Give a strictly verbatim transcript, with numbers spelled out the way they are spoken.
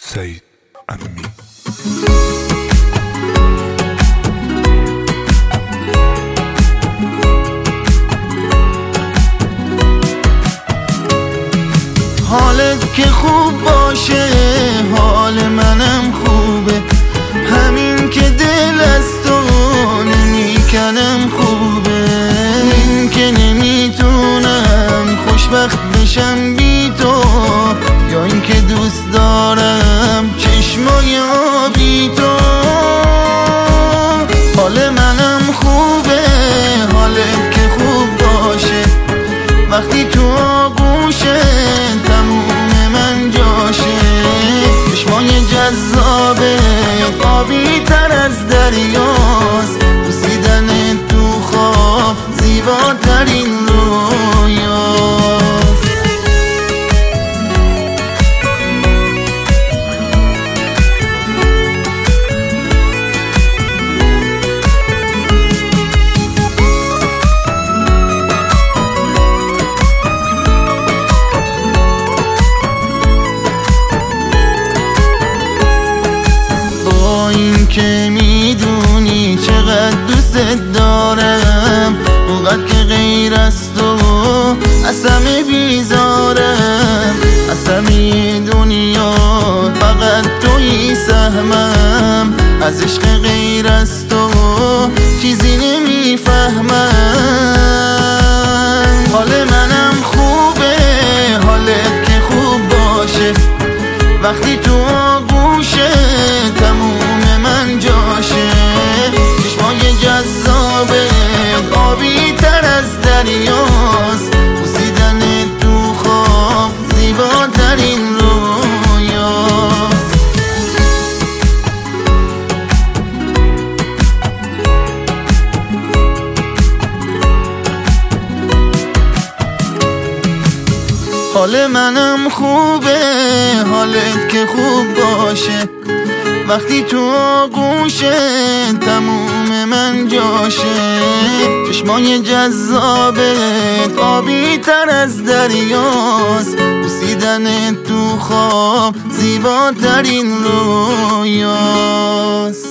سعید امامی. حالت که خوب باشه حال منم خوبه، همین که دل از تو نمیکنم خوبه. این که نمیتونم خوشبخت بشم بی تو، یا این که دوست دارم چشمای آبی تو. حال منم خوبه، حالت که خوب باشه، وقتی تو آغوشه تموم من جاشه. چشمای جذابه آبی تر از دریاست، بوسیدن تو خواب زیباترین رویاست. که میدونی چقدر دوست دارم، اونقدر که غیر از تو از همه بیزارم. از همه دنیا فقط توی سهمم، از عشق غیر از تو چیزی نمیفهمم. حال منم خوبه، حالت که خوب باشه، وقتی تو آغوشه تموم من جاشه. چشمای جذابه آبی تر از دریاست، بوسیدن تو خواب زیباترین رویاست. حال منم خوبه، حالت که خوب باشه، وقتی تو آغوشه تموم من جاشه. چشمای جذابت آبی تر از دریاست، بوسیدن تو خواب زیباترین رویاست.